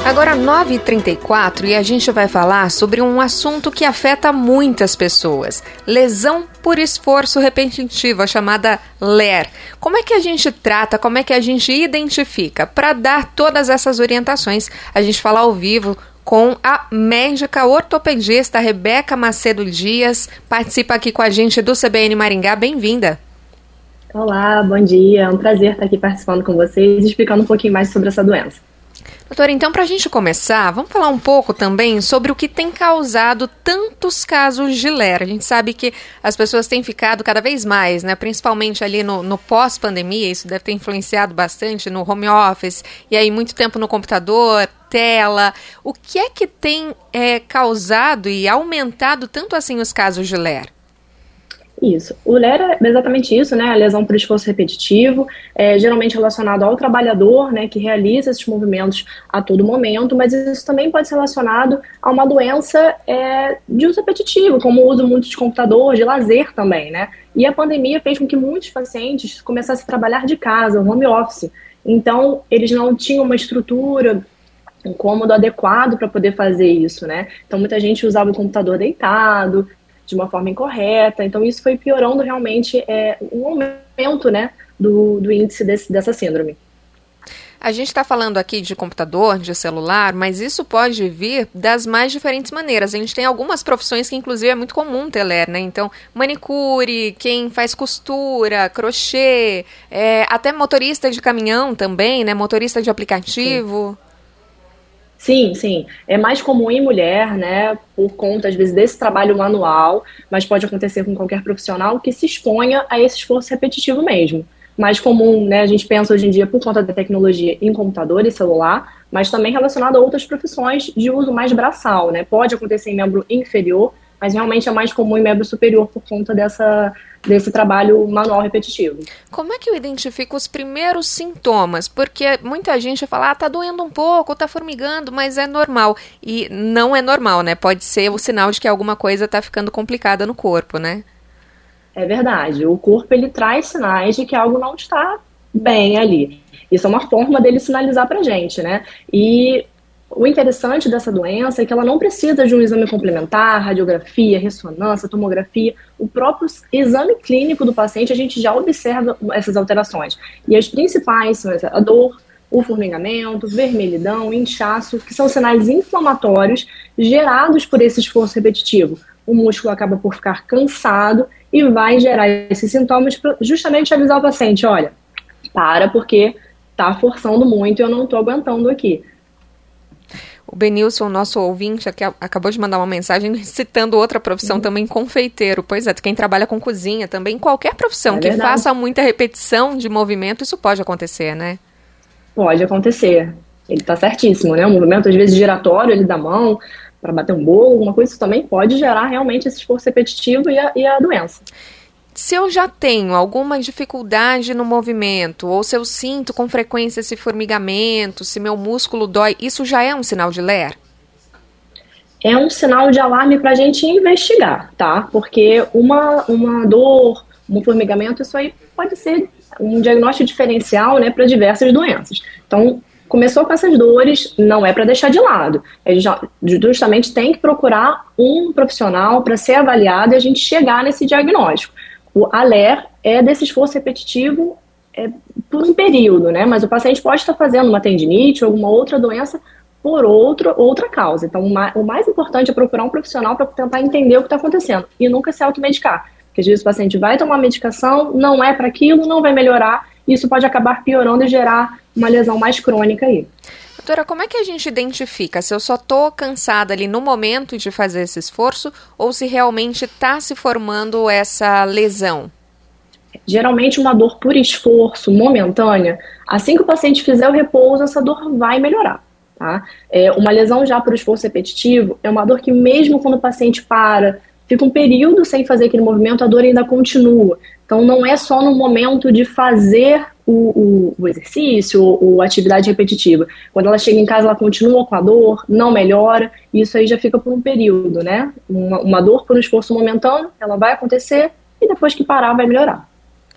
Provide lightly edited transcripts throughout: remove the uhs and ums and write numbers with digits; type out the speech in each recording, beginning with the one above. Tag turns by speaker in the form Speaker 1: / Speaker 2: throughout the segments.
Speaker 1: Agora 9h34 e a gente vai falar sobre um assunto que afeta muitas pessoas. Lesão por esforço repetitivo, a chamada LER. Como é que a gente trata, como é que a gente identifica? Para dar todas essas orientações, a gente fala ao vivo com a médica ortopedista Rebeca Macedo Dias. Participa aqui com a gente do CBN Maringá. Bem-vinda.
Speaker 2: Olá, bom dia. É um prazer estar aqui participando com vocês e explicando um pouquinho mais sobre essa doença.
Speaker 1: Doutora, então, para a gente começar, vamos falar um pouco também sobre o que tem causado tantos casos de LER. A gente sabe que as pessoas têm ficado cada vez mais, né? Principalmente ali no pós-pandemia, isso deve ter influenciado bastante no home office, e aí muito tempo no computador, tela. O que é que tem causado e aumentado tanto assim os casos de LER?
Speaker 2: Isso. O LER é exatamente isso, né? A lesão por esforço repetitivo, geralmente relacionado ao trabalhador, né, que realiza esses movimentos a todo momento, mas isso também pode ser relacionado a uma doença de uso repetitivo, como o uso muito de computador, de lazer também, né? E a pandemia fez com que muitos pacientes começassem a trabalhar de casa, home office. Então, eles não tinham uma estrutura, um cômodo adequado para poder fazer isso, né? Então, muita gente usava o computador deitado, de uma forma incorreta, então isso foi piorando realmente um aumento, né, do índice dessa síndrome.
Speaker 1: A gente está falando aqui de computador, de celular, mas isso pode vir das mais diferentes maneiras. A gente tem algumas profissões que inclusive é muito comum ter LER, né? Então, manicure, quem faz costura, crochê, até motorista de caminhão também, né? Motorista de aplicativo.
Speaker 2: Sim, sim. É mais comum em mulher, né, por conta, às vezes, desse trabalho manual, mas pode acontecer com qualquer profissional que se exponha a esse esforço repetitivo mesmo. Mais comum, né, a gente pensa hoje em dia por conta da tecnologia em computador e celular, mas também relacionado a outras profissões de uso mais braçal, né? Pode acontecer em membro inferior, mas realmente é mais comum em membro superior por conta desse trabalho manual repetitivo.
Speaker 1: Como é que eu identifico os primeiros sintomas? Porque muita gente fala, tá doendo um pouco, tá formigando, mas é normal. E não é normal, né? Pode ser o sinal de que alguma coisa tá ficando complicada no corpo, né?
Speaker 2: É verdade. O corpo, ele traz sinais de que algo não está bem ali. Isso é uma forma dele sinalizar pra gente, né? E o interessante dessa doença é que ela não precisa de um exame complementar, radiografia, ressonância, tomografia. O próprio exame clínico do paciente, a gente já observa essas alterações. E as principais são a dor, o formigamento, vermelhidão, inchaço, que são sinais inflamatórios gerados por esse esforço repetitivo. O músculo acaba por ficar cansado e vai gerar esses sintomas para justamente avisar o paciente, olha, para porque está forçando muito e eu não estou aguentando aqui.
Speaker 1: O Benilson, nosso ouvinte, aqui acabou de mandar uma mensagem citando outra profissão também, confeiteiro. Pois é, quem trabalha com cozinha também, qualquer profissão que faça muita repetição de movimento, isso pode acontecer, né? Pode acontecer.
Speaker 2: Ele está certíssimo, né? O movimento, às vezes, giratório ali da mão, para bater um bolo, alguma coisa, isso também pode gerar realmente esse esforço repetitivo e a doença.
Speaker 1: Se eu já tenho alguma dificuldade no movimento, ou se eu sinto com frequência esse formigamento, se meu músculo dói, isso já é um sinal de LER?
Speaker 2: É um sinal de alarme para a gente investigar, tá? Porque uma dor, um formigamento, isso aí pode ser um diagnóstico diferencial, né, para diversas doenças. Então, começou com essas dores, não é para deixar de lado. A gente justamente tem que procurar um profissional para ser avaliado e a gente chegar nesse diagnóstico. O LER é desse esforço repetitivo por um período, né? Mas o paciente pode estar fazendo uma tendinite ou alguma outra doença por outra causa. Então, o mais importante é procurar um profissional para tentar entender o que está acontecendo e nunca se automedicar. Porque às vezes o paciente vai tomar medicação, não é para aquilo, não vai melhorar, e isso pode acabar piorando e gerar uma lesão mais crônica aí.
Speaker 1: Doutora, como é que a gente identifica se eu só estou cansada ali no momento de fazer esse esforço ou se realmente está se formando essa lesão?
Speaker 2: Geralmente uma dor por esforço momentânea, assim que o paciente fizer o repouso, essa dor vai melhorar. Tá? Uma lesão já por esforço repetitivo é uma dor que mesmo quando o paciente fica um período sem fazer aquele movimento, a dor ainda continua. Então não é só no momento de fazer o exercício ou atividade repetitiva. Quando ela chega em casa, ela continua com a dor, não melhora, e isso aí já fica por um período, né? Uma dor por um esforço momentâneo, ela vai acontecer e depois que parar vai melhorar.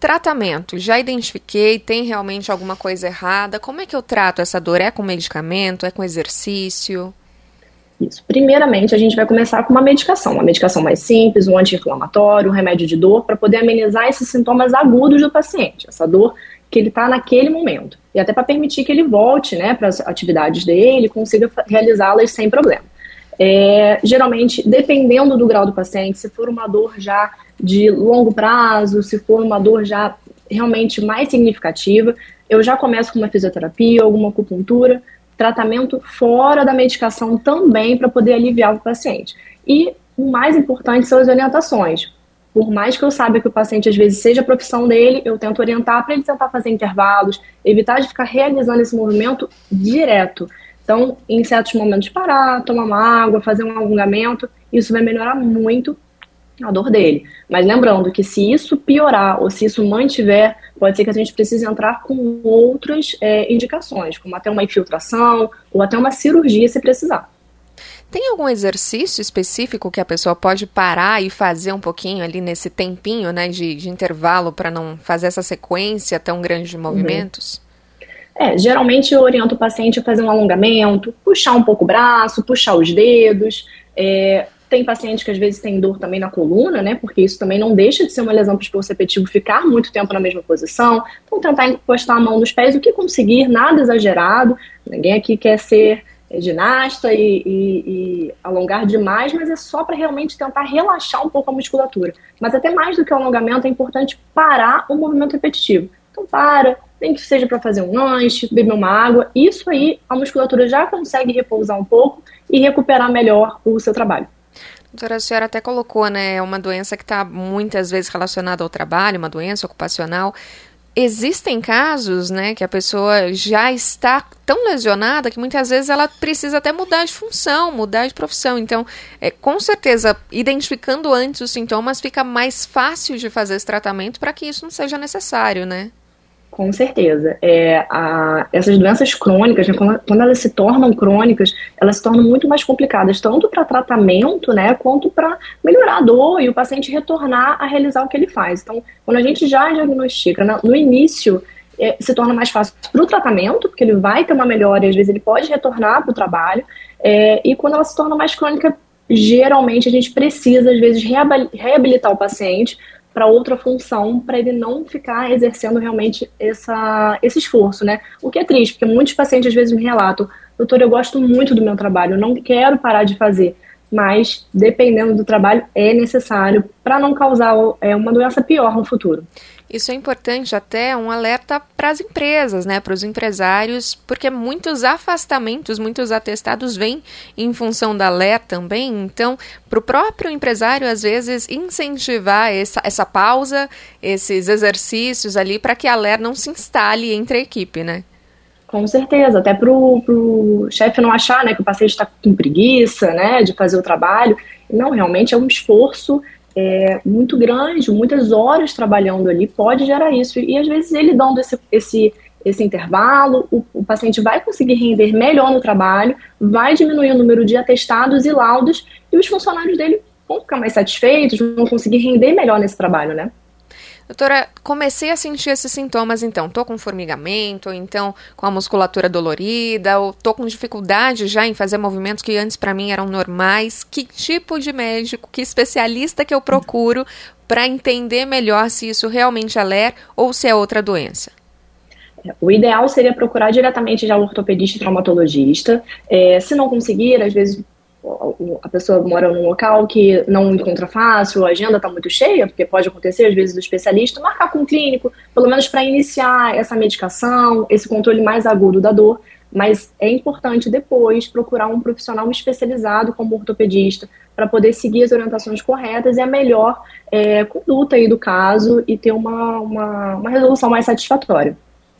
Speaker 1: Tratamento, já identifiquei, tem realmente alguma coisa errada. Como é que eu trato essa dor? É com medicamento? É com exercício?
Speaker 2: Isso. Primeiramente, a gente vai começar com uma medicação mais simples, um anti-inflamatório, um remédio de dor, para poder amenizar esses sintomas agudos do paciente, essa dor que ele está naquele momento. E até para permitir que ele volte, né, para as atividades dele e consiga realizá-las sem problema. Geralmente, dependendo do grau do paciente, se for uma dor já de longo prazo, se for uma dor já realmente mais significativa, eu já começo com uma fisioterapia, alguma acupuntura, tratamento fora da medicação também para poder aliviar o paciente. E o mais importante são as orientações. Por mais que eu saiba que o paciente às vezes seja a profissão dele, eu tento orientar para ele tentar fazer intervalos, evitar de ficar realizando esse movimento direto. Então, em certos momentos parar, tomar uma água, fazer um alongamento, isso vai melhorar muito a dor dele. Mas lembrando que se isso piorar ou se isso mantiver, pode ser que a gente precise entrar com outras indicações, como até uma infiltração ou até uma cirurgia se precisar.
Speaker 1: Tem algum exercício específico que a pessoa pode parar e fazer um pouquinho ali nesse tempinho, né, de intervalo para não fazer essa sequência tão grande de movimentos?
Speaker 2: Geralmente eu oriento o paciente a fazer um alongamento, puxar um pouco o braço, puxar os dedos. Tem paciente que às vezes tem dor também na coluna, né? Porque isso também não deixa de ser uma lesão para o esforço repetitivo ficar muito tempo na mesma posição. Então tentar encostar a mão nos pés, o que conseguir, nada exagerado. Ninguém aqui quer ser ginasta e alongar demais, mas é só para realmente tentar relaxar um pouco a musculatura. Mas até mais do que o alongamento, é importante parar o movimento repetitivo. Então nem que seja para fazer um lanche, beber uma água. Isso aí a musculatura já consegue repousar um pouco e recuperar melhor o seu trabalho.
Speaker 1: Doutora, a senhora até colocou, né, uma doença que está muitas vezes relacionada ao trabalho, uma doença ocupacional. Existem casos, né, que a pessoa já está tão lesionada que muitas vezes ela precisa até mudar de função, mudar de profissão. Então, com certeza, identificando antes os sintomas, fica mais fácil de fazer esse tratamento para que isso não seja necessário, né?
Speaker 2: Com certeza. Essas doenças crônicas, né, quando elas se tornam crônicas, elas se tornam muito mais complicadas, tanto para tratamento, né, quanto para melhorar a dor e o paciente retornar a realizar o que ele faz. Então, quando a gente já diagnostica, no início, se torna mais fácil para o tratamento, porque ele vai ter uma melhora e às vezes ele pode retornar para o trabalho, e quando ela se torna mais crônica, geralmente a gente precisa, às vezes, reabilitar o paciente para outra função, para ele não ficar exercendo realmente esse esforço, né? O que é triste, porque muitos pacientes às vezes me relatam: doutor, eu gosto muito do meu trabalho, eu não quero parar de fazer, mas dependendo do trabalho é necessário para não causar uma doença pior no futuro.
Speaker 1: Isso é importante, até um alerta para as empresas, né, para os empresários, porque muitos afastamentos, muitos atestados vêm em função da LER também. Então, para o próprio empresário, às vezes, incentivar essa pausa, esses exercícios ali, para que a LER não se instale entre a equipe, né?
Speaker 2: Com certeza, até pro chefe não achar, né, que o paciente está com preguiça, né, de fazer o trabalho. Não, realmente é um esforço muito grande, muitas horas trabalhando ali, pode gerar isso. E às vezes ele dando esse intervalo, o paciente vai conseguir render melhor no trabalho, vai diminuir o número de atestados e laudos, e os funcionários dele vão ficar mais satisfeitos, vão conseguir render melhor nesse trabalho, né?
Speaker 1: Doutora, comecei a sentir esses sintomas, então, tô com formigamento, ou então com a musculatura dolorida, ou tô com dificuldade já em fazer movimentos que antes para mim eram normais. Que tipo de médico, que especialista que eu procuro para entender melhor se isso realmente é LER ou se é outra doença?
Speaker 2: O ideal seria procurar diretamente já o ortopedista e traumatologista. Se não conseguir, às vezes a pessoa mora num local que não encontra fácil, a agenda está muito cheia, porque pode acontecer às vezes do especialista, marcar com o clínico, pelo menos para iniciar essa medicação, esse controle mais agudo da dor, mas é importante depois procurar um profissional especializado como ortopedista para poder seguir as orientações corretas e a melhor conduta aí do caso e ter uma resolução mais satisfatória.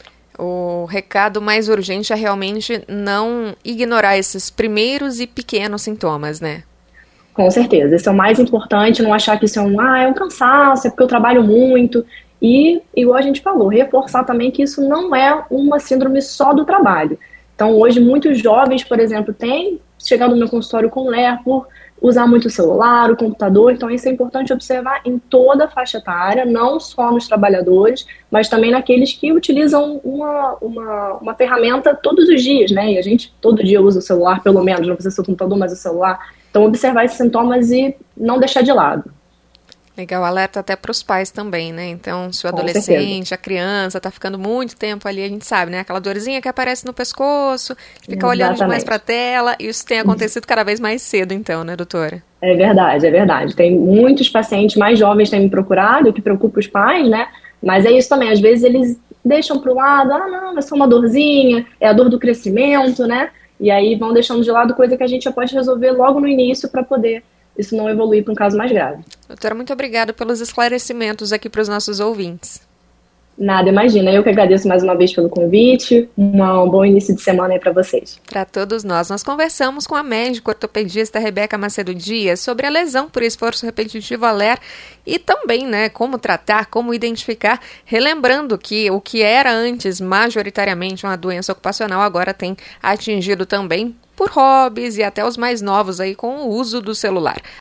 Speaker 1: O recado mais urgente é realmente não ignorar esses primeiros e pequenos sintomas, né?
Speaker 2: Com certeza, esse é o mais importante, não achar que isso é um cansaço, é porque eu trabalho muito. E, igual a gente falou, reforçar também que isso não é uma síndrome só do trabalho. Então, hoje, muitos jovens, por exemplo, têm chegado no meu consultório com LER por usar muito o celular, o computador. Então isso é importante observar em toda a faixa etária, não só nos trabalhadores, mas também naqueles que utilizam uma ferramenta todos os dias, né? E a gente todo dia usa o celular, pelo menos, não precisa ser o computador, mas o celular. Então observar esses sintomas e não deixar de lado.
Speaker 1: Legal, alerta até para os pais também, né? Então, se o
Speaker 2: Com
Speaker 1: adolescente,
Speaker 2: certeza.
Speaker 1: a criança tá ficando muito tempo ali, a gente sabe, né? Aquela dorzinha que aparece no pescoço, fica olhando demais para a tela, e isso tem acontecido cada vez mais cedo, então, né, doutora?
Speaker 2: É verdade, é verdade. Tem muitos pacientes mais jovens que têm me procurado, o que preocupa os pais, né? Mas é isso também, às vezes eles deixam para o lado, ah, não, é só uma dorzinha, é a dor do crescimento, né? E aí vão deixando de lado coisa que a gente já pode resolver logo no início para poder isso não evoluir para um caso mais grave.
Speaker 1: Doutora, muito obrigada pelos esclarecimentos aqui para os nossos ouvintes.
Speaker 2: Nada, imagina. Eu que agradeço mais uma vez pelo convite. Um bom início de semana aí para vocês.
Speaker 1: Para todos nós conversamos com a médica ortopedista Rebeca Macedo Dias sobre a lesão por esforço repetitivo LER e também, né, como tratar, como identificar, relembrando que o que era antes majoritariamente uma doença ocupacional agora tem atingido também por hobbies e até os mais novos aí com o uso do celular.